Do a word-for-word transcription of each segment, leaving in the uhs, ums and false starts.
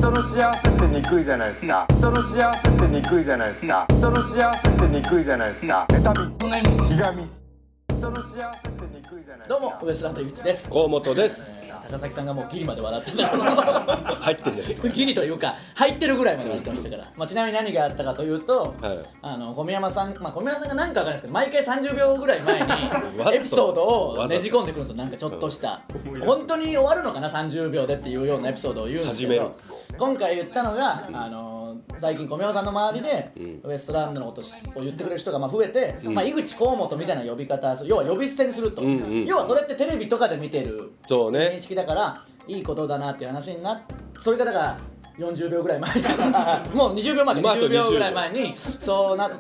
人の幸せってにくいじゃないですか。人の幸せってにくいじゃないですか。人の幸せってにくいじゃないですか。妬み、ひがみ、人の幸せってにくいじゃないですか。 どうもウエストランド井口です。 河本です、 えー高崎さんがもうギリまで笑ってた入ってんじゃねえかギリというか入ってるぐらいまで笑ってましたから、まあ、ちなみに何があったかというと、 はい、 あの小宮山さん、まあ、小宮山さんが何か分かんないですけど毎回さんじゅうびょうぐらい前にエピソードをねじ込んでくるんですよ。なんかちょっとした、うん、本当に終わるのかなさんじゅうびょうでっていうようなエピソードを言うんですけど、今回言ったのがあの最近小宮山さんの周りで、うん、ウエストランドのことを言ってくれる人がまあ増えて、うんまあ、井口河本みたいな呼び方、要は呼び捨てにすると、うんうん、要はそれってテレビとかで見てる認識だからいいことだなっていう話になって、それがだからよんじゅうびょうぐらい前にもうにじゅうびょうまでにじゅうびょうぐらい前にそうなって、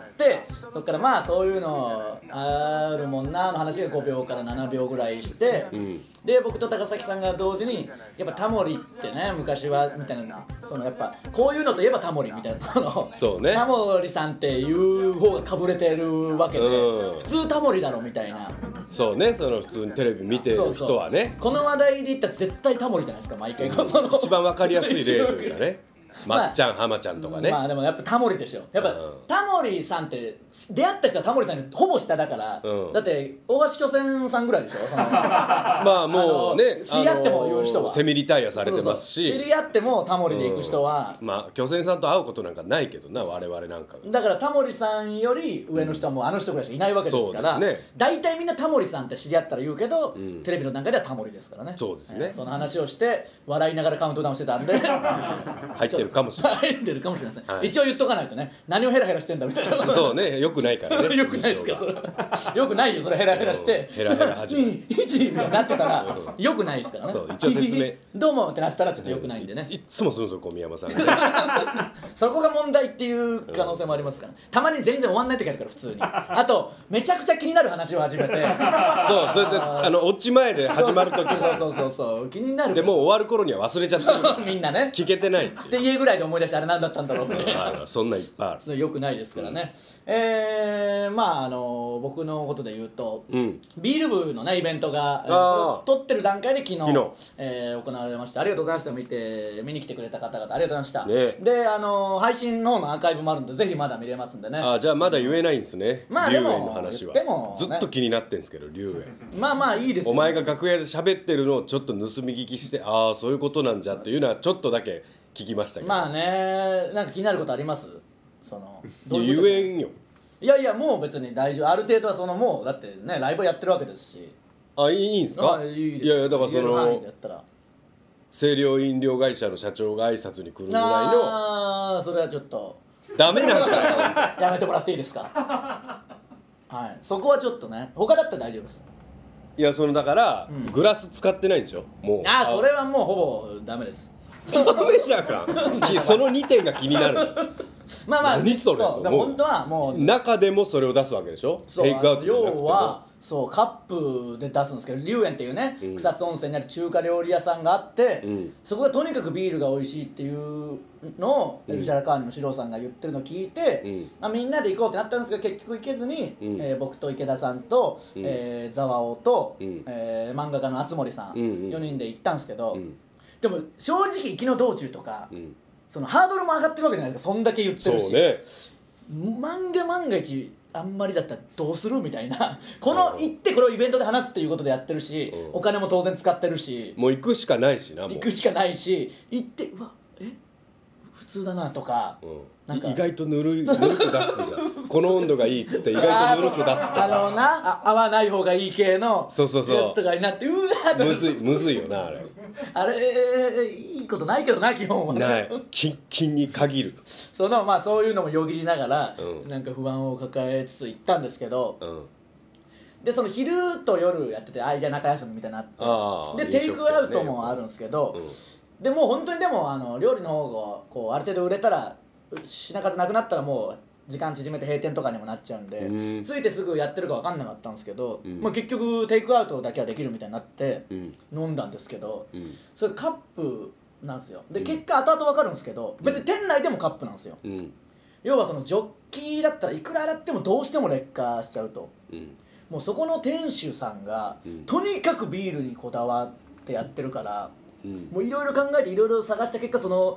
そっからまあそういうのあるもんなの話がごびょうからななびょうぐらいして、うん、で僕と高崎さんが同時にやっぱタモリってね昔はみたいな、そのやっぱこういうのといえばタモリみたいなのそうね、 タモリさんっていう方がかぶれてるわけで、うん、普通タモリだろみたいな。 そうね、その普通にテレビ見てる人はね、 そうそうこの話題で言ったら絶対タモリじゃないですか毎回、うん、 一番わかりやすい例というかねまっちゃん、浜ちゃんとかね。 まあでもやっぱタモリでしょ。やっぱ、うん、タモリさんって出会った人はタモリさんにほぼ下だから、うん、だって大橋巨泉さんぐらいでしょ。そのまあもうね、 知り合っても言う人はセミリタイアされてますし、 そうそう知り合ってもタモリで行く人は、 うん、まあ巨泉さんと会うことなんかないけどな我々なんかだからタモリさんより上の人はもうあの人ぐらいしかいないわけですから、ね、大体みんなタモリさんって知り合ったら言うけど、うん、テレビの段階ではタモリですからね。 そうですね、 えー、その話をして笑いながらカウントダウンしてたんで入ってるかもしれない出るかもしれません、はい、 一応言っとかないとね、何をヘラヘラしてんだみたいなそうね、よくないからねよくないですかそれよくないよそれヘラヘラしてヘラヘラ始めるいちみたいになってたらよくないですからね。 そう一応説明どうもってなったらちょっとよくないんでね、 いっつもするんですよ小宮山さんねそこが問題っていう可能性もありますから、たまに全然終わんない時あるから普通にあとめちゃくちゃ気になる話を始めてそうそれであのオチ前で始まる時そうそうそうそう気になるでもう終わる頃には忘れちゃったみんなね聞けてないで家ぐらいで思い出してあれ何だったんだろうみたいなそんないっぱいある。 それよくないですからね、うん、えー、まああの僕のことで言うと、うん、ビール部のねイベントが撮ってる段階で昨日、昨日えー、行われました。ありがとうございました。見て見に来てくれた方々ありがとうございました、ね、であの配信の方のアーカイブもあるんでぜひまだ見れますんでね。 あじゃあまだ言えないんですね、 まあ、でも龍園の話はでも、 ね、ずっと気になってんですけど龍園まあまあいいですよ、 お前が楽屋で喋ってるのをちょっと盗み聞きしてああそういうことなんじゃっていうのはちょっとだけ聞きましたけど。 まあね、なんか気になることあります？そのどういうこと言えんよ。 いやいやもう別に大丈夫、ある程度はそのもうだってねライブやってるわけですし。 あいいんですか？ いいです。 いやいやだからそのやったら清涼飲料会社の社長が挨拶に来るぐらいの。 ああそれはちょっとダメなんかよやめてもらっていいですかはいそこはちょっとね、他だったら大丈夫です。 いやそのだから、うん、グラス使ってないんでしょもう。 ああそれはもうほぼダメです。 ダメじゃんかそのにてんが気になるまあまあ何それそうでも本当はもう中でもそれを出すわけでしょ。テイクアウトじゃなくても要はそうカップで出すんですけど、龍園っていうね、うん、草津温泉にある中華料理屋さんがあって、うん、そこがとにかくビールが美味しいっていうのをエルシャラカーニの四郎さんが言ってるのを聞いて、うんまあ、みんなで行こうってなったんですけど結局行けずに、うんえー、僕と池田さんと、うんえー、ザワオと、うんえー、漫画家の熱森さん、うんうん、よにんで行ったんですけど、うん、でも正直行きの道中とか、うん、そのハードルも上がってるわけじゃないですか。そんだけ言ってるしそう、ね、 漫画万が一あんまりだったらどうするみたいなこの行ってこれをイベントで話すっていうことでやってるし、うん、お金も当然使ってるしもう行くしかないしなもう行くしかないし行ってうわえ普通だなとか、うん、なんか意外とぬるいぬるく出すじゃんこの温度がいいっつって意外とぬるく出すとかあのなあ合わない方がいい系のそうそうそうやつとかになってうわーむずいむずいよなあれあれいいことないけどな基本はないキンキンに限るそのまあそういうのもよぎりながら、うん、なんか不安を抱えつつ行ったんですけど、うんでその昼と夜やってて間中休みみたいになってでテイクアウトもあるんですけど、ねうん、でもう本当にでもあの料理の方がこうある程度売れたら品数なくなったらもう時間縮めて閉店とかにもなっちゃうんで、うん、ついてすぐやってるか分かんなかったんですけど、うんまあ、結局テイクアウトだけはできるみたいになって飲んだんですけど、うん、それカップなんですよ。で、うん、結果後々分かるんですけど別に店内でもカップなんですよ、うん、要はそのジョッキだったらいくら洗ってもどうしても劣化しちゃうと、うんもうそこの店主さんが、うん、とにかくビールにこだわってやってるから、うん、もういろいろ考えていろいろ探した結果その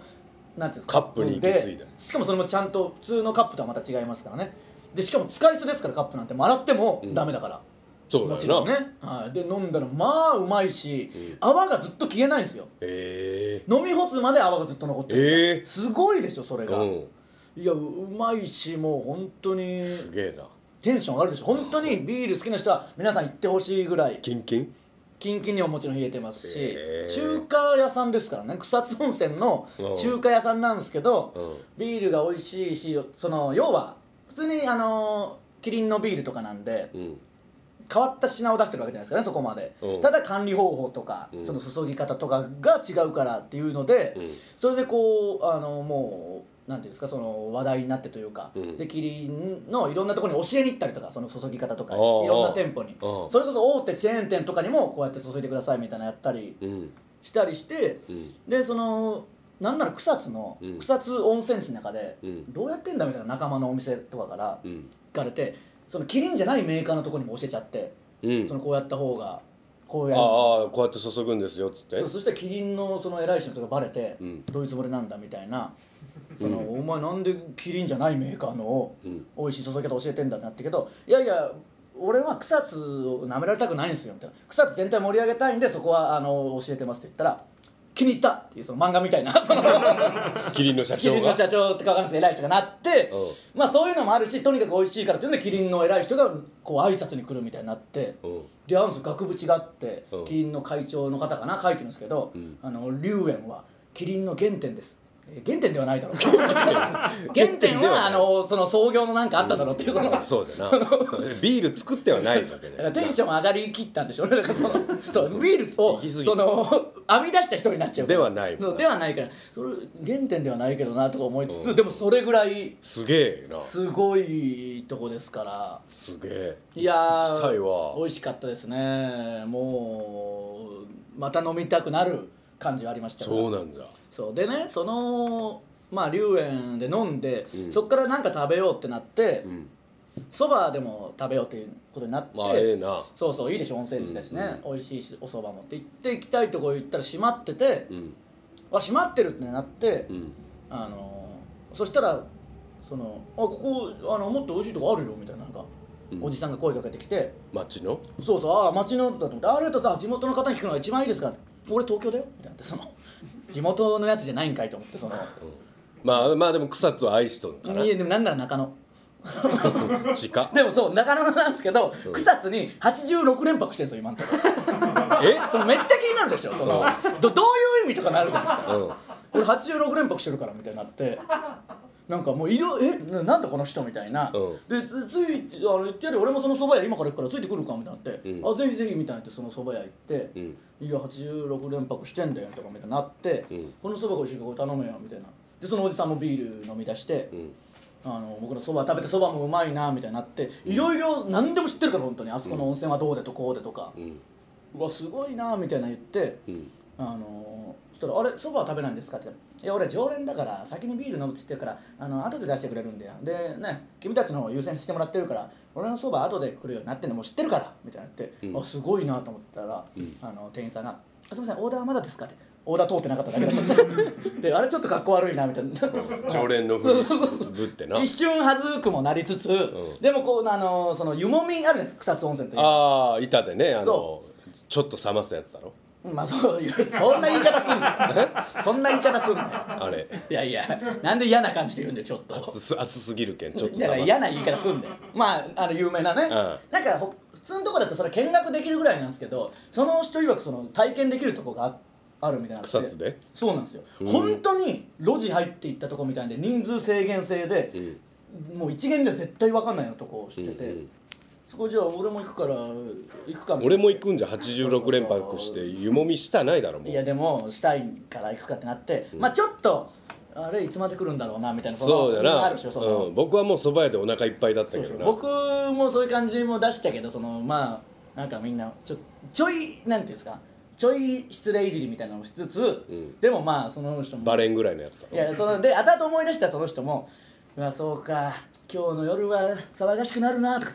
なんていうんですかカップに行き継いだ。 しかもそれもちゃんと普通のカップとはまた違いますからね。でしかも使い捨てですから、カップなんて洗ってもダメだから、 そうだよな。 もちろんね、はい、で飲んだらまあうまいし、うん、泡がずっと消えないんですよ、 えー、飲み干すまで泡がずっと残ってる、 えー、 すごいでしょそれが、うん、いやうまいし、もう本当にすげえな、 テンション上がるでしょ。本当にビール好きな人は皆さん行ってほしいぐらい。 キンキンキンキンにももちろん冷えてますし、 えー、 中華屋さんですからね。草津温泉の中華屋さんなんですけど、うん、ビールが美味しいし、その要は普通にあのキリンのビールとかなんで、うん、変わった品を出してるわけじゃないですかね、そこまで、うん、ただ管理方法とか、うん、その注ぎ方とかが違うからっていうので、うん、それでこうあのもうなんていうんですか、その話題になってというか、うん、でキリンのいろんなところに教えに行ったりとか、その注ぎ方とかいろんな店舗に、それこそ大手チェーン店とかにもこうやって注いでくださいみたいなやったりしたりして、うん、でそのなんなら草津の、うん、草津温泉地の中で、うん、どうやってんだみたいな仲間のお店とかから聞かれて、そのキリンじゃないメーカーのところにも教えちゃって、うん、そのこうやった方がこうやる、 ああこうやって注ぐんですよっつって、 そう、そしてキリンのその偉い人にそれがバレて、うん、どういうつもりなんだみたいな、その、うん、お前なんでキリンじゃないメーカーのを、うん、美味しい注ぎ方教えてんだってなったけど、いやいや俺は草津を舐められたくないんですよみたいな、草津全体盛り上げたいんでそこはあの教えてますって言ったら、気に入ったっていうその漫画みたいなそのキリンの社長がキリンの社長ってかわかんないです、偉い人がなって、うん、まあそういうのもあるし、とにかく美味しいからっていうのでキリンの偉い人がこう挨拶に来るみたいになって、うん、であるんです額縁があって、うん、キリンの会長の方かな書いてるんですけど、うん、あの龍園はキリンの原点です、原点ではないだろう原点はあのその創業のなんかあっただろうっていう、その、 うん、そうだなビール作ってはないわけね。 だからテンション上がりきったんでしょうね。だからそのそうビールをその編み出した人になっちゃうからではないそうではないから、それ原点ではないけどなとか思いつつ、うん、でもそれぐらいすげえな、 すごいとこですから。 すげえ、 いやー行きたいわ。 美味しかったですね。もうまた飲みたくなる感じはありましたから。 そうなんだ。 そうでね、そのまあ龍園で飲んで、うん、そっからなんか食べようってなってそば、うん、でも食べようっていうことになって、 まあええな、 そうそういいでしょ温泉地だしね、うんうん、美味しいしおそばもって行って行きたいとこ行ったら閉まってて、うん、あ閉まってるってなって、うん、あのそしたらそのあここあのもっと美味しいとこあるよみたいな、なんか、うん、おじさんが声かけてきて、 町のそうそう、ああ町のだと思って、あれとさ地元の方に聞くのが一番いいですから、俺東京だよみたいな、その地元のやつじゃないんかいと思って、その、うん、 まあまあでも草津を愛しとるから、 いやでもなんなら中野近でもそう中野なんですけど、うん、草津にはちじゅうろく連泊してるんですよ今のところえそのめっちゃ気になるでしょ、そのど, どういう意味とかなるじゃないですか、うん、俺はちじゅうろく連泊してるからみたいになって、なんかもういるえなんでこの人みたいな、うん、でつついあの言ってやる俺もその蕎麦屋今から行くからついてくるかみたいになって、うん、あぜひぜひみたいになってその蕎麦屋行って、うん、いやはちじゅうろく連泊してんだよとかみたいになって、うん、この蕎麦が美味しいから頼めよみたいな、でそのおじさんもビール飲み出して、うん、あの僕の蕎麦食べて蕎麦もうまいなみたいになって、いろいろ何でも知ってるから本当に、あそこの温泉はどうでとこうでとか、うん、うわすごいなみたいな言って、うん、あのそしたらあれ蕎麦は食べないんですかって言ったら、いや俺常連だから先にビール飲むって言ってるからあの後で出してくれるんだよ、でね君たちの優先してもらってるから俺のそば後で来るようになってんのもう知ってるからみたいになって、うん、あすごいなと思ったら、うん、あの店員さんが「すみませんオーダーはまだですか?」ってオーダー通ってなかっただけだったであれちょっとかっこ悪いなみたいな常連のふぶってな一瞬恥ずくもなりつつ、うん、でもこうあのその湯もみあるじゃないですか草津温泉という、 ああ板でねあのちょっと冷ますやつだろ、 まあそうそんな言い方すんねんそんな言い方すんねんあれいやいやなんで嫌な感じで言うんでちょっと熱す熱すぎるけんちょっとだから嫌な言い方すんねんまああの有名なね、うん、なんか普通のとこだとそれ見学できるぐらいなんですけど、その人曰くその体験できるとこがあるみたいな。 草津でそうなんですよ、うん、本当に路地入っていったとこみたいで人数制限制で、うん、もう一元じゃ絶対分かんないようなとこを知ってて、うんうん、そこじゃあ俺も行くから行くか俺も行くんじゃはちじゅうろく連泊して湯もみしたないだろもう。 いやでもしたいから行くかってなって、うん、まあちょっとあれいつまで来るんだろうなみたいなそうだなあるでしょ、その、 うん、僕はもう蕎麦屋でお腹いっぱいだったけどな。 そうそう僕もそういう感じも出したけど、そのまあなんかみんなちょちょいなんていうんですかちょい失礼いじりみたいなのをしつつ、うん、でもまあその人もバレンぐらいのやつだろ。 いやそので後々思い出したその人もうわそうか今日の夜は騒がしくなるなとか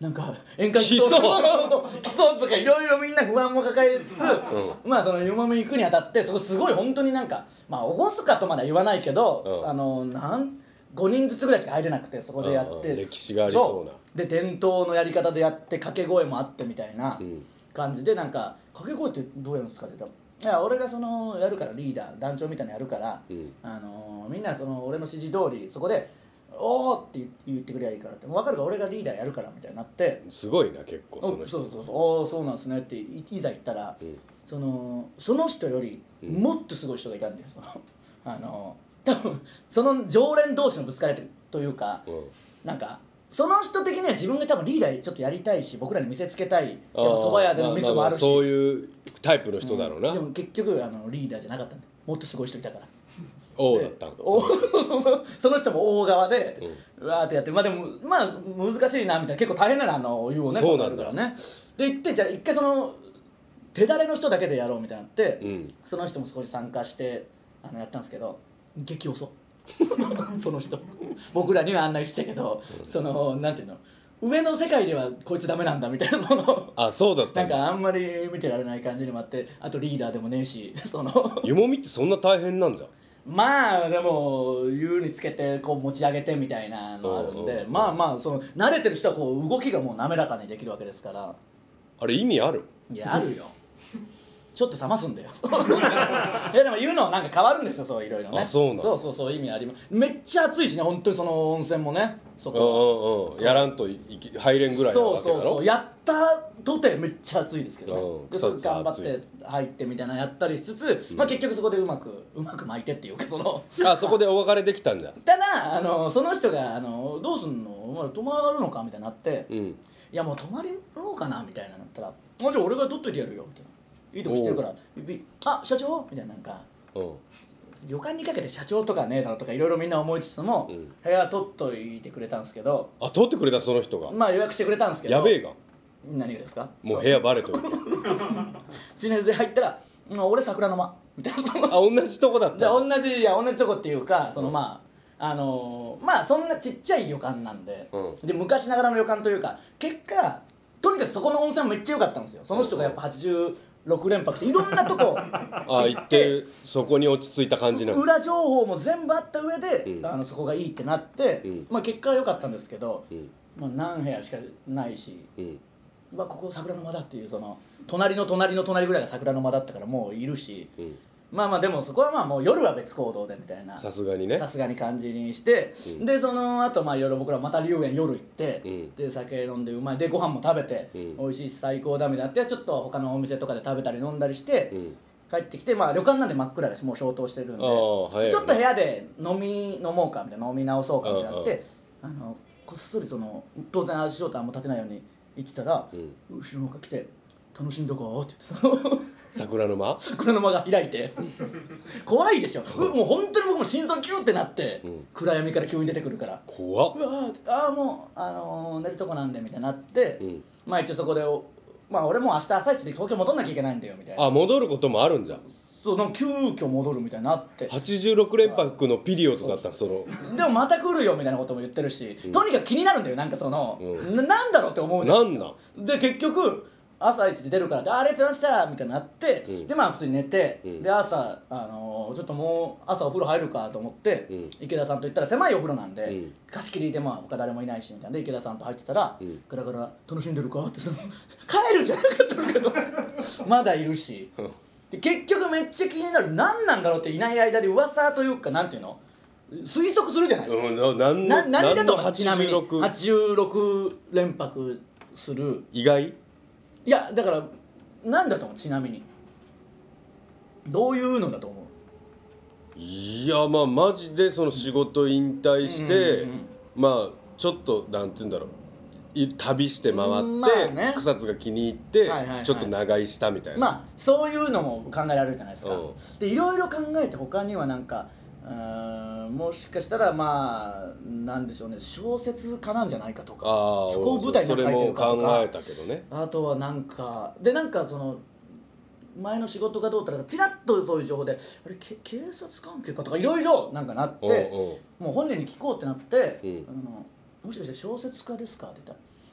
なんか宴会しそう来そうとかいろいろみんな不安も抱えつつ、うん、まあその湯もみ行くにあたってそこすごい本当になんかまあ厳かとまでは言わないけど、うん、あのなんごにんずつぐらいしか入れなくてそこでやって、うん、 歴史がありそうなで伝統のやり方でやって掛け声もあってみたいな感じでなんか掛け声ってどうやるんですかって言ったらいや俺がそのやるからリーダー団長みたいなのやるから、うん、あのみんなその俺の指示通りそこでおーって言ってくればいいからって分かるから俺がリーダーやるからみたいになってすごいな結構その人そうそうそうおーそうなんですねっていざ言ったら、うん、そのその人よりもっとすごい人がいたんだよ、うん、あの多分その常連同士のぶつかりというか、うん、なんかその人的には自分が多分リーダーちょっとやりたいし僕らに見せつけたい蕎麦屋でのミスもあるし、 まあまあまあそういうタイプの人だろうな、 うん、でも結局あのリーダーじゃなかったんだもっとすごい人いたから王だったんその人も大側で、うん、わーってやってまあでもまあ難しいなみたいな結構大変なのあの言うをねそうなんだからねで言ってじゃあ一回その手だれの人だけでやろうみたいになって、うん、その人も少し参加してあのやったんですけど激遅その人僕らにはあんな言ってたけど、うん、そのなんていうの上の世界ではこいつダメなんだみたいなそのあそうだったなんかあんまり見てられない感じにもあってあとリーダーでもねえしその湯もみってそんな大変なんだまあでも湯につけてこう持ち上げてみたいなのあるんでまあまあその慣れてる人はこう動きがもう滑らかにできるわけですからあれ意味ある？ いやあるよちょっと冷ますんだよいやでも言うのはなんか変わるんですよそういろいろねあそうなんそうそうそう意味ありますめっちゃ暑いしね本当にその温泉もねそこうんうんうんやらんといき入れんぐらいなわけだろそうそうそうやったとてめっちゃ暑いですけどね、うん、でそれ頑張って入ってみたいなやったりしつつ、うん、まあ結局そこでうまくうまく巻いてっていうかそのあそこでお別れできたんだただあのその人があのどうすんのお前泊まるのかみたいになって、うん、いやもう泊まりろうかなみたいななったらあじゃあ俺が取っといてやるよみたいないいとこ知ってるからあ社長みたいななんか旅館にかけて社長とかねえだろとかいろいろみんな思いつつも、うん、部屋取っといてくれたんですけどあ取ってくれたその人がまあ予約してくれたんですけどやべえが何がですかもう部屋バレとる地熱で入ったら「俺桜の間」みたいなあ同じとこだった同じいや同じとこっていうかそのまあ、うん、あのー、まあそんなちっちゃい旅館なんで、うん、で昔ながらの旅館というか結果とにかくそこの温泉めっちゃ良かったんですよその人がやっぱはちじゅうろく連泊していろんなとこあ行ってそこに落ち着いた感じなの裏情報も全部あった上で、うん、あのそこがいいってなって、うん、まあ結果は良かったんですけど、うんまあ、何部屋しかないし、うん、うわここ桜の間だっていうその隣の隣の隣ぐらいが桜の間だったからもういるし、うん、まあまあでもそこはまあもう夜は別行動でみたいなさすがにねさすがに感じにして、うん、でその後まあいろいろ僕らまた龍園夜行って、うん、で酒飲んでうまいでご飯も食べて、うん、美味しいし最高だみたいになってちょっと他のお店とかで食べたり飲んだりして、うん、帰ってきてまあ旅館なんで真っ暗だしもう消灯してるんで、ね、ちょっと部屋で飲み飲もうかみたいな飲み直そうかみたいになってあのこっそりその当然足音あんま立てないように言ってたら、うん、後ろの方が来て「楽しんどこう」って言ってさ桜の間桜の間が開いて怖いでしょもう本当に僕も心臓キューってなって、うん、暗闇から急に出てくるから怖っうわああもう、あのー、寝るとこなんでみたいになって、うん、まあ一応そこでまあ俺も明日朝一で東京戻んなきゃいけないんだよみたいなあ戻ることもあるんじゃそうなんか急遽戻るみたいになってはちじゅうろく連泊のピリオドだったそのでもまた来るよみたいなことも言ってるし、うん、とにかく気になるんだよなんかその、うん、な, なんだろうって思うじゃないですかなんで結局朝一で出るからでありがとうございましたみたいになって、うん、でまあ普通に寝て、うん、で朝、あのー、ちょっともう朝お風呂入るかと思って、うん、池田さんと行ったら狭いお風呂なんで、うん、貸し切りでまあ他誰もいないしみたいなで池田さんと入ってたら、うん、ガラガラ楽しんでるかってその帰るんじゃなかったけどまだいるしで結局めっちゃ気になる何なんだろうっていない間で噂というかなんていうの推測するじゃないですか、うん、 何な何だと思いますちなみにはちじゅうろく連泊する意外いやだから何だと思うちなみにどういうのだと思ういやまあマジでその仕事引退して、うんうんうん、まあちょっとなんて言うんだろう旅して回って、まあね、草津が気に入って、はいはいはい、ちょっと長居したみたいなまあそういうのも考えられるじゃないですか、うん、でいろいろ考えて他にはなんかうーんもしかしたらまあなんでしょうね小説家なんじゃないかとかそこを舞台に書いてるかとかそれも考えたけどねあとはなんかでなんかその前の仕事がどうだったかチラッとそういう情報であれけ警察関係かとかいろいろなんかなっておうおうもう本人に聞こうってなって、 うん、 あのもしかして小説家ですかって言ったら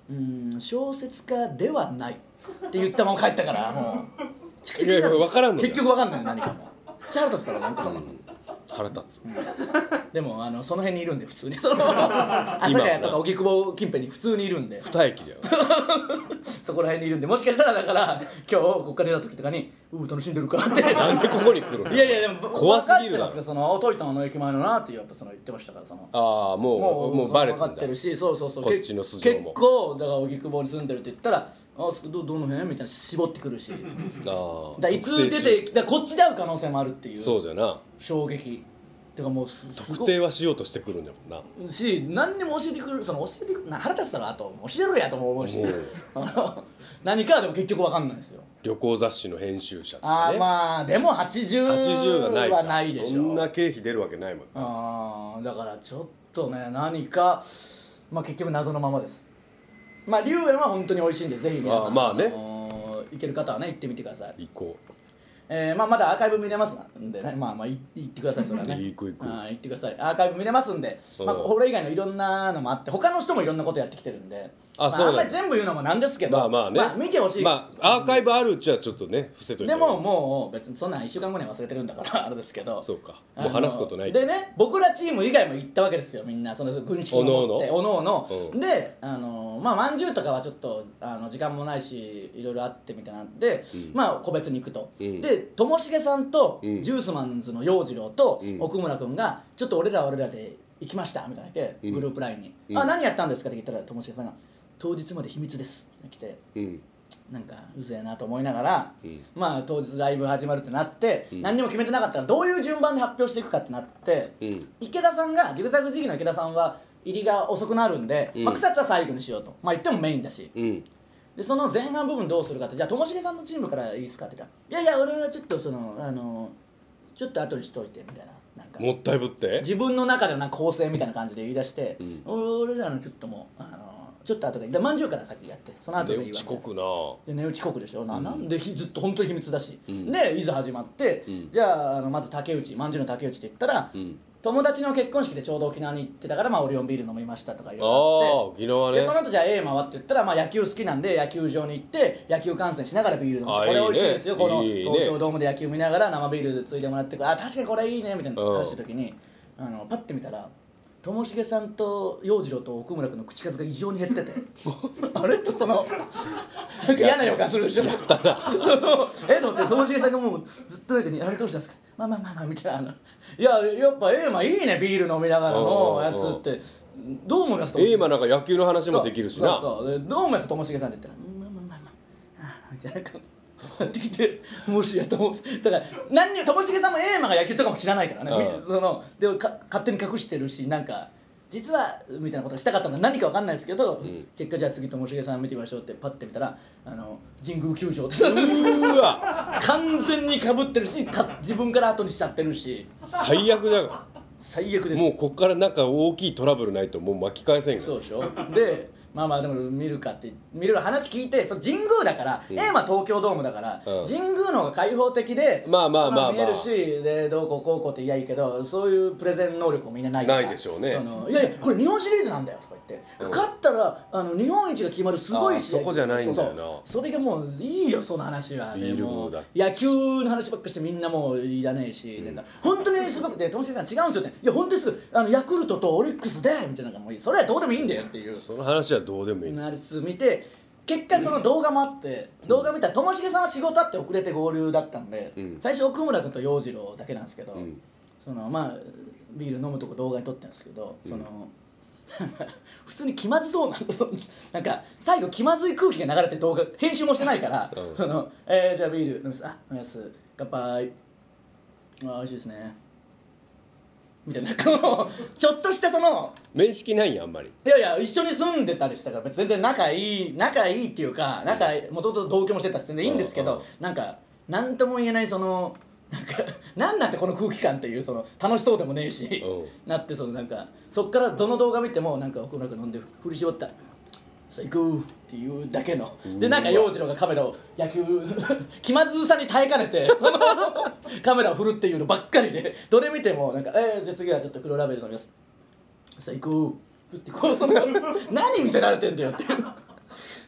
うーん小説家ではないって言ったまま帰ったからもうチクチクいやいや分からんの結局分かんない何かもチャラ立つからなんかその、うん、 腹立つ、 うん、でもあのその辺にいるんで普通にその阿佐ヶ谷とか荻窪近辺に普通にいるんで二駅じゃんそこら辺にいるんでもしかしたらだから今日ここから出た時とかにうー楽しんでるかってなんでここに来るのいやいやでも怖すぎるな分かってますかそのトイタンの駅前のなっていうやっぱその言ってましたからそのああもうもうもうバレてんだ分かってるしそうそうそうこっちの素性も結構だから荻窪に住んでるって言ったらあどどの辺みたいな絞ってくるしあだいつ出てだこっちで会う可能性もあるっていうそうじゃな衝撃てかもうす特定はしようとしてくるんだもんなし何にも教えてくるその教えてくるな腹立つだろあと教えろやとも思うしあの何かでも結局分かんないですよ旅行雑誌の編集者とあかねあまあでもはちじゅうはちじゅうがないかはないでしょそんな経費出るわけないもんああだからちょっとね何かまあ結局謎のままですまあ龍園は本当に美味しいんでぜひ皆さんあまあねあのー行ける方はね行ってみてください行こえーまあ、まだアーカイブ見れますんでねまあまあい行ってくださいそれはね行く行くあー行ってくださいアーカイブ見れますんで、まあ、 うんこれ以外のいろんなのもあって他の人もいろんなことやってきてるんでまあ、 あそうなんだあんまり全部言うのもなんですけどまあまあね見てほしい、 まあアーカイブあるうちはちょっとね伏せといてでももう別にそんなんいっしゅうかんごには忘れてるんだからあれですけどそうかあのもう話すことないでね僕らチーム以外も行ったわけですよみんなその軍資金を持っておのおのうんであのまあまんじゅうとかはちょっとあの時間もないしいろいろあってみたいなんで、 うんまあ個別に行くと、 うんでともしげさんと、 うんジュースマンズの陽次郎と、 うん奥村君がちょっと俺らは俺らで行きましたみたいな言って、 うんグループラインに、 うんあ何やったんですかって聞いたらともしげさんが当日まで秘密ですって来てうんなんかうぜえなと思いながら、 うんまあ当日ライブ始まるってなって、 うん何にも決めてなかったらどういう順番で発表していくかってなって、 うん池田さんがジグザグジギーの池田さんは入りが遅くなるんで、 うんまあ、草津は最後にしようとまあ言ってもメインだしうんでその前半部分どうするかってじゃあともしげさんのチームからいいですかって言ったらいやいや俺はちょっとそのあのちょっと後にしといてみたいななんかもったいぶって自分の中でのなんか構成みたいな感じで言い出して、 うん俺らのちょっともうあのちょっと後ででまんじゅうから先やってその後でいいわ遅みたいな刻なで値打ち国でしょ、なうんなんでひずっと本当に秘密だし、 うんでいざ始まって、 うんじゃああのまず竹内まんじゅうの竹内って言ったら、 うん友達の結婚式でちょうど沖縄に行ってたから、まあ、オリオンビール飲みましたとか言ああわれて沖縄ねでその後じゃあ A 回って言ったら、まあ、野球好きなんで野球場に行って野球観戦しながらビール飲むしあこれ美味しいいいねですよこのいいね東京ドームで野球見ながら生ビールでついでもらってあ確かにこれいいねみたいなうん話した時にあのパッて見たらともしげさんと陽次郎と奥村君の口数が異常に減っててあれとそのなんか嫌な予感するでしょえと思ってともしげさんがもうずっとなんかにあれどうしたんですかまあまあまあまあみたいないややっぱエーマいいねビール飲みながらのやつってどう思いますともしげえ今なんか野球の話もできるしなそうそうそうでどう思いますともしげさんって言ったらまあまあまあまあああみたいな感じやってきてもしやと思ってだから何にともしげさんもエーマが野球とかも知らないからね、 うんそのでもか勝手に隠してるしなんか実はみたいなことしたかったのは何か分かんないですけど、 ん結果じゃあ次ともしげさん見てみましょうってパッて見たらあの神宮球場ってうーわ完全にかぶってるしか自分から後にしちゃってるし最悪だが最悪ですもうこっからなんか大きいトラブルないともう巻き返せんがそうでしょでまあまあでも見るかって見る話聞いてその神宮だから、 うん A は東京ドームだから、 うん神宮の方が開放的でまあまあまあまあその見えるしでどうこうこうこうって言やいいけどそういうプレゼン能力もみんなないからないでしょうねそのいやいやこれ日本シリーズなんだよとか言って、 うん勝ったらあの日本一が決まるすごい試合あそこじゃないんだよなそうそうそれがもういいよその話はビール部もうだ野球の話ばっかしてみんなもういらねえし、 うんなんか本当にすごくてともしげさん違うんですよねいや本当ですあのヤクルトとオリックスでみたいなのがもういいそれはどうでもいいんだよっていうその話はどうでもいいあれつ見て結果その動画もあって動画見たらともしげさんは仕事あって遅れて合流だったんで、 うん最初奥村君と陽次郎だけなんですけど、 うんそのまあビール飲むとこ動画に撮ってるんですけど、その普通に気まずそうなんだそのなんか最後気まずい空気が流れて動画編集もしてないから、 うんそのえー、じゃあビール飲みますあ飲みます乾杯あ美味しいですねみたいなこのちょっとしたその面識ないんやあんまりいやいや一緒に住んでたりしたから別に全然仲いい仲いいっていうか仲もともと同居もしてたし全然いいんですけど、 うんうんなんか何とも言えないそのなんかなんなんてこの空気感っていうその楽しそうでもねえし、 うんなってそのなんかそっからどの動画見てもなんか奥村君飲んで振り絞ったさあ行くっていうだけのでなんか陽次郎がカメラを野球気まずさに耐えかねてカメラを振るっていうのばっかりでどれ見てもなんかえー、じゃあ次はちょっと黒ラベル飲みますさあ行くってこうその何見せられてんだよっていう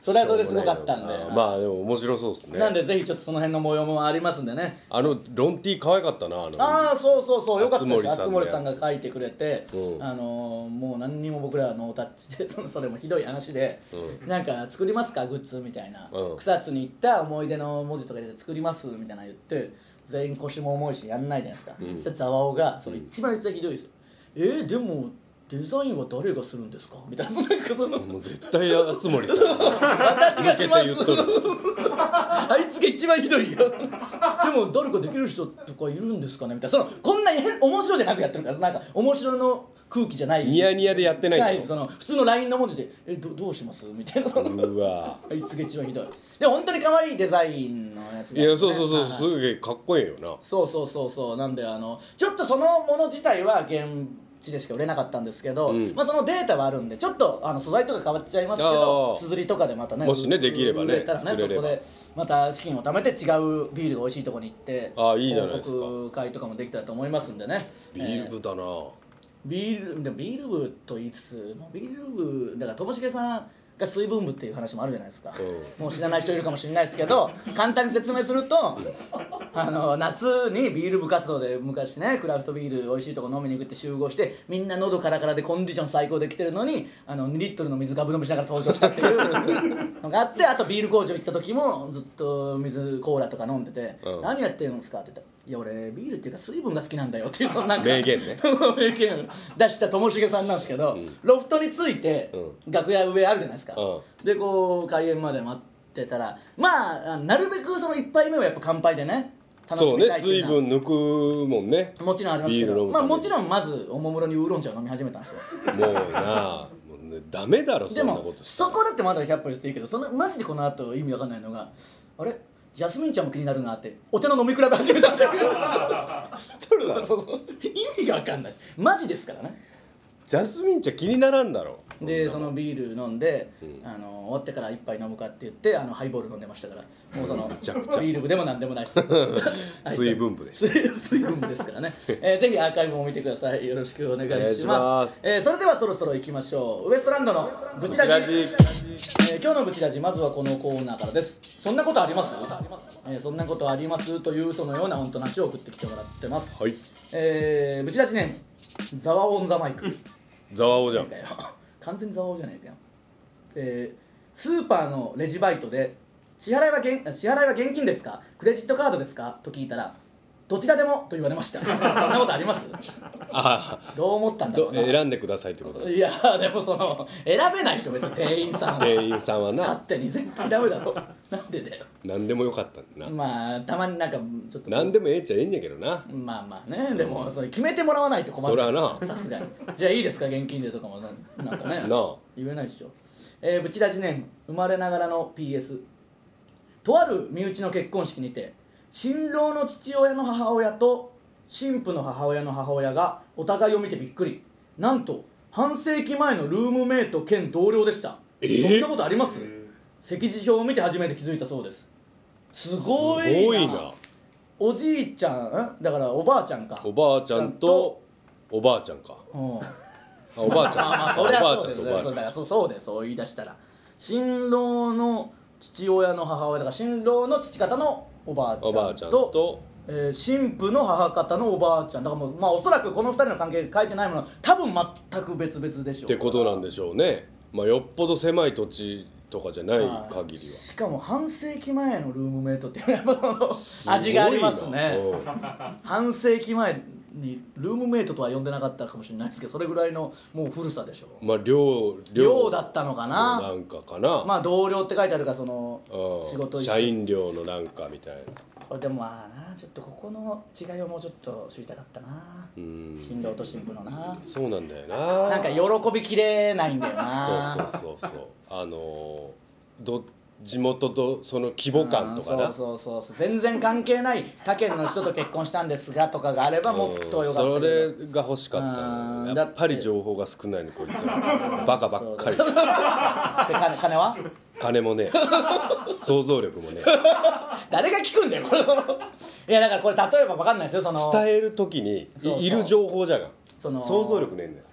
それはそれですごかったんで、 あまあでも面白そうですね。 なんでぜひちょっとその辺の模様もありますんでね。 あのロンティー可愛かったな。あのああそうそうそうよかったです。 熱熱森さんが書いてくれて、 うん、 あのー、もう何にも僕らはノータッチでそれもひどい話で、うん、なんか作りますかグッズみたいな、うん、草津に行った思い出の文字とか入れて作りますみたいな言って全員腰も重いしやんないじゃないですか。うん、そしたらザワオがそれ一番ひどいですよ。えー、でもデザインは誰がするんですかみたいな。なんかそのもう絶対熱森さん私がしますあいつが一番ひどいよでも誰かできる人とかいるんですかねみたいな。そのこんなに変面白じゃなくやってるからなんか面白の空気じゃないニヤニヤでやってないはい、その普通の ライン の文字でえ ど, どうしますみたいな。 うわあいつが一番ひどい。でも本当に可愛いデザインのやつで、ね、 いやそうそうそうすげえかっこいいよな。 そうそうそうそうなんであのちょっとそのもの自体は現地でしか売れなかったんですけど、うん、まあそのデータはあるんでちょっとあの素材とか変わっちゃいますけど綴りとかでまたねもしねできればね売れたらねそこでまた資金を貯めて違うビールが美味しいところに行ってあいいじゃないですか報告会とかもできたらと思いますんでね。 ビール部だな、えー、 ビールでもビール部と言いつつもうビール部だからともしげさんが水分部っていう話もあるじゃないですか、うん、もう知らない人いるかもしれないですけど簡単に説明するとあの夏にビール部活動で昔ねクラフトビール美味しいとこ飲みに行くって集合してみんな喉カラカラでコンディション最高で来てるのにあのにリットルの水ガブ飲みしながら登場したっていうのがあってあとビール工場行った時もずっと水コーラとか飲んでて、うん、何やってるんですかって言ったらいや俺ビールっていうか水分が好きなんだよっていうそのなんか名言ね名言出したともしげさんなんですけど、うん、ロフトについて、うん、楽屋上あるじゃないですか、うん、でこう開演まで待ってたらまあなるべくその一杯目はやっぱ乾杯でね楽しみたいっていうそうね水分抜くもんねもちろんありますけどまあもちろんまずおもむろにウーロン茶を飲み始めたんですよもうなもう、ね、ダメだろそんなことでもそこだってまだひゃっぽりしていいけどそのマジでこの後意味わかんないのがあれジャスミン茶も気になるなってお茶の飲み比べ始めたんだけど知っとるだろそう意味がわかんないマジですからね。 ジャスミン茶気にならんだろでそのビール飲んで、うん、あの終わってから一杯飲むかって言ってあのハイボール飲んでましたからもうそのビール部でもなんでもないです水分部です水分部ですからね、えー、ぜひアーカイブも見てくださいよろしくお願いします、えー、それではそろそろ行きましょうウエストランドのブチラジ、えー、今日のブチラジまずはこのコーナーからです。そんなことあります、えー、そんなことありますというそのような本当な話を送ってきてもらってます、 はいえー、ブチラジネームザワオンザマイクザワオじゃん完全にザワオじゃないかよ、えー、スーパーのレジバイトで支払いは現支払いは現金ですかクレジットカードですかと聞いたらどちらでもと言われましたそんなことありますあどう思ったんだろうな選んでくださいってこといやでもその選べないでしょ別に店員さんは店員さんはな勝手に絶対ダメだろなんでだよ何でもよかったんだなまあたまになんかちょっと何でもええっちゃええんやけどなまあまあねでもそれ決めてもらわないと困るそりゃなさすがにじゃあいいですか現金でとかも な, なんかねなあ言えないでしょ、えー、ブチラジネーム生まれながらの ピーエス とある身内の結婚式にて新郎の父親の母親と新婦の母親の母親がお互いを見てびっくりなんと半世紀前のルームメイト兼同僚でした、えー、そんなことあります？席次表を見て初めて気づいたそうです。すごい な, すごいなおじいちゃんだからおばあちゃんかおばあちゃんとおばあちゃんか、うん、あおばあちゃんまあまあそりゃそうですねそうだそうそうでそう言い出したら新郎の父親の母親だから新郎の父方のおばあちゃんと、おばあちゃんとえー、新婦の母方のおばあちゃんだからもう、まあ、おそらくこのふたりの関係書いてないものは多分全く別々でしょうってことなんでしょうね、まあ、よっぽど狭い土地とかじゃない限りはしかも半世紀前のルームメイトっていう味がありますね半世紀前にルームメイトとは呼んでなかったかもしれないですけどそれぐらいのもう古さでしょう。 まあ寮寮だったのかななんかかなまあ同僚って書いてあるからその仕事一緒社員寮のなんかみたいなこれでもまあなちょっとここの違いをもうちょっと知りたかったなうん新郎と新婦のなそうなんだよななんか喜びきれないんだよなそうそうそうそうあのど地元とその規模感とかなそうそうそう全然関係ない他県の人と結婚したんですがとかがあればもっとよかったけどそれが欲しかったやっぱり情報が少ないのこいつはバカばっかりで金, 金は金もね想像力もね誰が聞くんだよこれいやだからこれ例えば分かんないですよその伝える時にいる情報じゃがその想像力ねえんだよ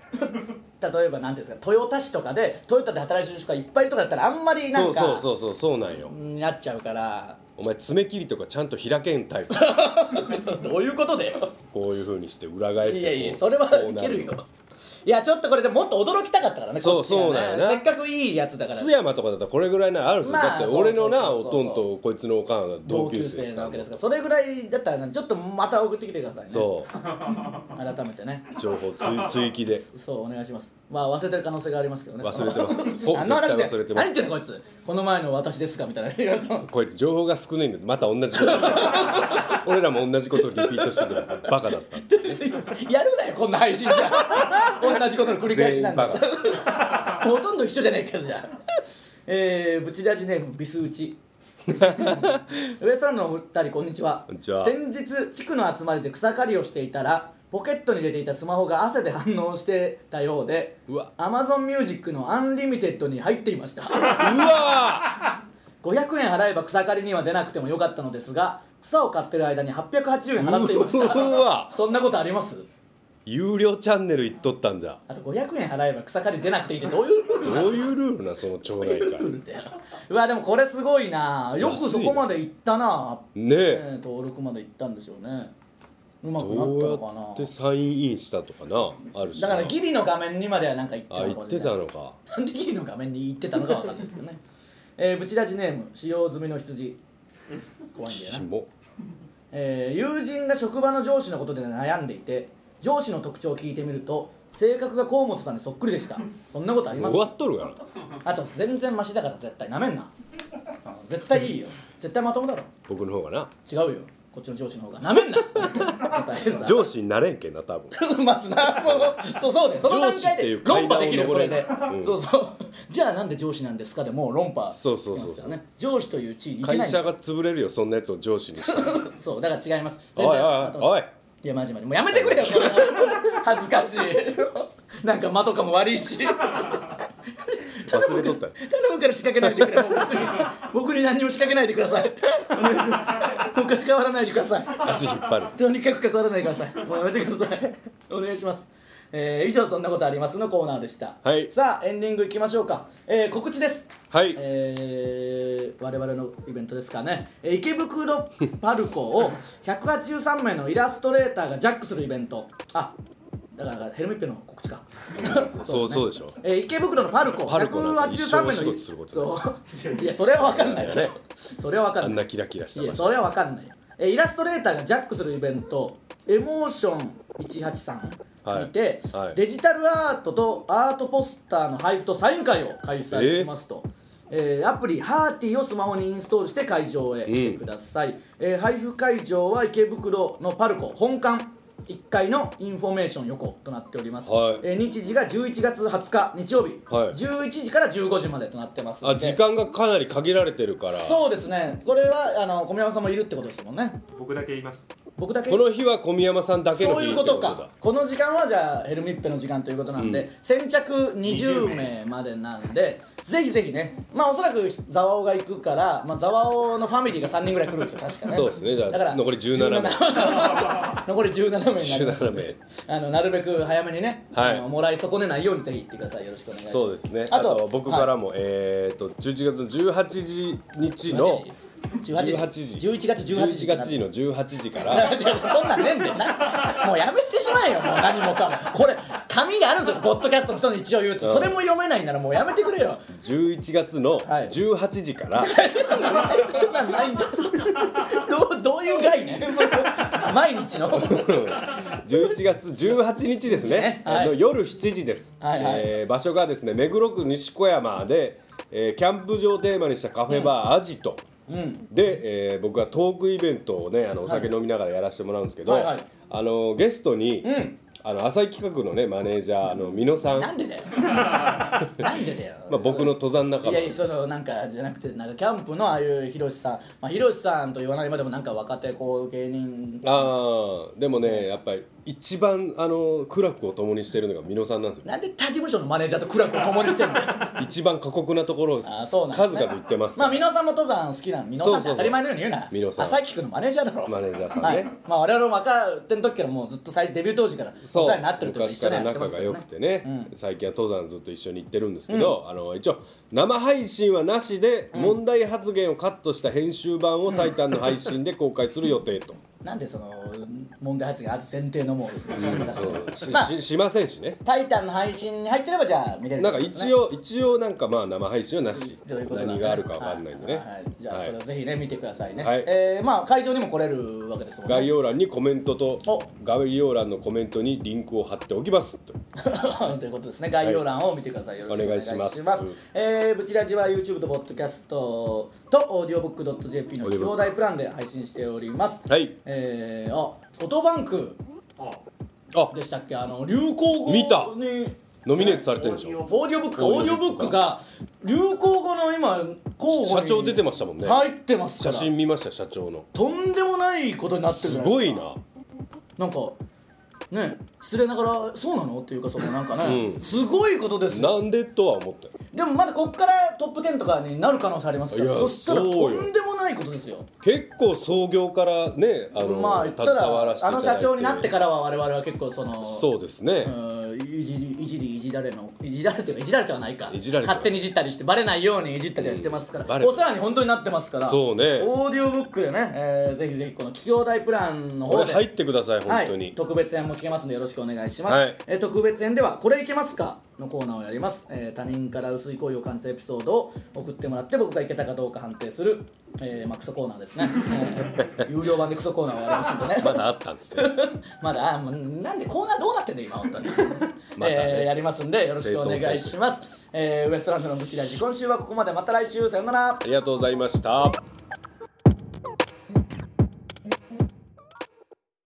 例えばなんていうんですか、豊田市とかでトヨタで働いてる人がいっぱいいるとかだったらあんまりなんかそうそうそうそうそうなんよなっちゃうから。 お前爪切りとかちゃんと開けんタイプどういうことだよ。 こういう風にして裏返していやいやそれはいけるよ。いやちょっとこれでもっと驚きたかったからね。 そうそうなんよな。 せっかくいいやつだから。 津山とかだったらこれぐらいなあるんですよ、 まあ、 だって俺のなそうそうそうそうおとんとこいつのおかんが同級生なわけですからそれぐらいだったらちょっとまた送ってきてくださいね。 そう改めてね情報追追記でそうお願いします。まあ忘れてる可能性がありますけどね。 忘れてます何の話で絶対忘れてます。 何言ってんのこいつこの前の私ですかみたいな言われたの。 こいつ情報が少ないんでまた同じこと俺らも同じことをリピートしてるバカだったやるなよこんな配信じゃ同じことの繰り返しなんだほとんど一緒じゃねえかじゃあえー、ブチラジネームビス打ちウエストランドのお二人こんにちは。 こんにちは。 先日地区の集まりで草刈りをしていたらポケットに入れていたスマホが汗で反応してたようでうわ Amazon Music のアンリミテッドに入っていましたうわごひゃくえん払えば草刈りには出なくてもよかったのですが草を刈ってる間にはっぴゃくはちじゅうえん払っていましたうわそんなことあります？ 有料チャンネル行っとったんじゃ。 あとごひゃくえん払えば草刈り出なくていいってどういうルールなの？ どういうルールなその町内会うわでもこれすごいな。よくそこまで行ったな。 ねえ登録まで行ったんでしょうね。うまくなったどうのかな。 やってサインインしたとかなあるしな。 だからギリの画面にまではなんか行ってたあのか行ってたのか。 なんでギリの画面に行ってたのかわかんないですけどね。えー、ブチラジネーム使用済みの羊怖いんだよな。 紐えー、友人が職場の上司のことで悩んでいて上司の特徴を聞いてみると性格が河本さんにそっくりでした。そんなことあります？ 終わっとるからあと全然マシだから絶対なめんな絶対いいよ絶対まともだろ。 僕の方がな違うよこっちの上司の方がなめんな上司になれんけんな多分まずなそうそうでその段階で論破できるよそれで、 うん、 そうそうじゃあなんで上司なんですかでもう論破そうそうそうそう、 ね、上司という地位にいけない会社が潰れるよそんなやつを上司にしたらそうだから違います。 おいおいおいいやマジマジもうやめてくれよ恥ずかしいなんか間とかも悪いし忘れとったよ頼むから仕掛けないでくれ僕に僕に何にも仕掛けないでくださいお願いします。もう関わらないでください足引っ張るとにかく関わらないでくださいもうやめてくださいお願いします。えー、以上そんなことありますのコーナーでした、 はい、 さあエンディングいきましょうか、えー、告知です。 はい、 えー、我々のイベントですかね、えー、池袋パルコをひゃくはちじゅうさんめいのイラストレーターがジャックするイベント。あだからヘルメットの告知かそう、そうでしょ、 えー、池袋のパルコひゃくはちじゅうさんめいのそういやそれは分かんないよねそれは分かんないあんなキラキラしたいやそれは分かんないよ。えー、イラストレーターがジャックするイベントエモーションいちはちさんにて、はいはい、デジタルアートとアートポスターの配布とサイン会を開催しますと、えーえー、アプリハーティーをスマホにインストールして会場へ来てください、うんえー、配布会場は池袋のパルコ本館いっかいのインフォメーション横となっております、はいえー、日時がじゅういちがつはつか日曜日、はい、じゅういちじからじゅうごじまでとなってますので。 あ時間がかなり限られてるから。 そうですねこれはあの小宮山さんもいるってことですもんね。 僕だけ言います。 僕だけこの日は小宮山さんだけの日そういうことか。この時間はじゃあヘルミッペの時間ということなんで、うん、先着にじゅうめいまでなんでぜひぜひねまあおそらくザワオが行くから、まあ、ザワオのファミリーがさんにんぐらい来るんですよ確かね。 そうですねだから残りじゅうななめい残りじゅうななめいになりますじゅうななめいあのなるべく早めにね、 はい、 あのもらい損ねないようにぜひ行ってください。よろしくお願いします。 そうですね。あと、あと僕からも、はい、えーとじゅういちがつのじゅうはちにちのじゅうはちじじゅういちがつじゅうはちじじゅういちがつのじゅうはちじからそんなんねんでなもうやめてしまえよもう何もかもこれ紙があるんですよポッドキャストの人に一応言うとそれも読めないならもうやめてくれよ。 じゅういちがつのじゅうはちじから、はい、 そんなんないんだどう、どういう概念毎日のじゅういちがつじゅうはちにちですね、はい、の夜しちじです、はいはいえー、場所がですね目黒区西小山で、えー、キャンプ場をテーマにしたカフェバー、うん、アジトうん、で、えー、僕はトークイベントをねあのお酒飲みながらやらせてもらうんですけど、はいはいはい、あのゲストに、うん、あの浅井企画のねマネージャーの美濃さんなんでだよなんでだよまあ僕の登山仲間いやいやそのなんかじゃなくてなんかキャンプのああいうひろしさんまあひろしさんと言わないまでもなんか若手こう芸人ああでもねやっぱり一番あの苦楽を共にしてるのが美濃さんなんですよ。 なんで他事務所のマネージャーと苦楽を共にしてんの一番過酷なところをあそうなんです、ね、 数々言ってます。 まあ美濃さんも登山好きな美濃さんって当たり前のように言うな。 美濃さん朝木君のマネージャーだろ。 マネージャーさんね、はい、 まあ我々も若手の時からもうずっと最初デビュー当時からお世話になってるというか一緒にやってますよね。 昔から仲が良くてね、うん、最近は登山ずっと一緒に行ってるんですけど、うん、あの一応生配信はなしで問題発言をカットした編集版をタイタンの配信で公開する予定と。 なんでその問題発言ある前提のもう、 うん、し, まあ、し, しませんしね。 タイタンの配信に入ってればじゃあ見れる、 ね、なんか一応一応なんかまあ生配信はなし、うう何があるかわかんないんでね、 はいはい、じゃあそれをぜひね見てくださいね、 はい、 えー、まあ会場にも来れるわけですもんね。 概要欄にコメントと概要欄のコメントにリンクを貼っておきますとということですね。概要欄を見てください、はい、よろしくお願いします。お願いします。えー、ブチラジは YouTube とポッドキャストとオーディオブックドットジェーピー の兄弟プランで配信しております。 はい、 えー、あオトバンクでしたっけ、あの流行語に見たノミネートされてるでしょ。 オーディオブックかオーディオブックが流行語の今候補に社長出てましたもんね。 入ってますから。 写真見ました社長の。 とんでもないことになってるじゃないですか。 すごいな。 なんかね、失礼ながらそうなのっていうかそのなんかね、うん、すごいことですよ。なんでとは思ったよ。 でもまだこっからトップテンとかになる可能性ありますから、そしたらとんでもないことですよ。 結構創業からね、あの、 まあ言ったらあの社長になってからは我々は結構そのそうですね、 うん、いじりいじりいじられのいじられていじられてはないか、 いじられて勝手にいじったりしてバレないようにいじったりはしてますから、うん、お世話に本当になってますから。 そうね、 オーディオブックでね、えー、ぜひぜひこの企業大プランの方でこれ入ってください本当に、 はい、特別編も聞けますのでよろしくお願いします、 はい、 えー、特別編ではこれいけますかのコーナーをやります、えー、他人から薄い恋を感じたエピソードを送ってもらって僕がいけたかどうか判定する、えーまあ、クソコーナーですね、えー、有料版でクソコーナーをやりますんでねまだあったんですねまだあもうなんでコーナーどうなってんだよ今本当にまた、ねえー、やりますんでよろしくお願いします、えー、ウエストランドのブチラジ今週はここまで。また来週さよなら。 ありがとうございました。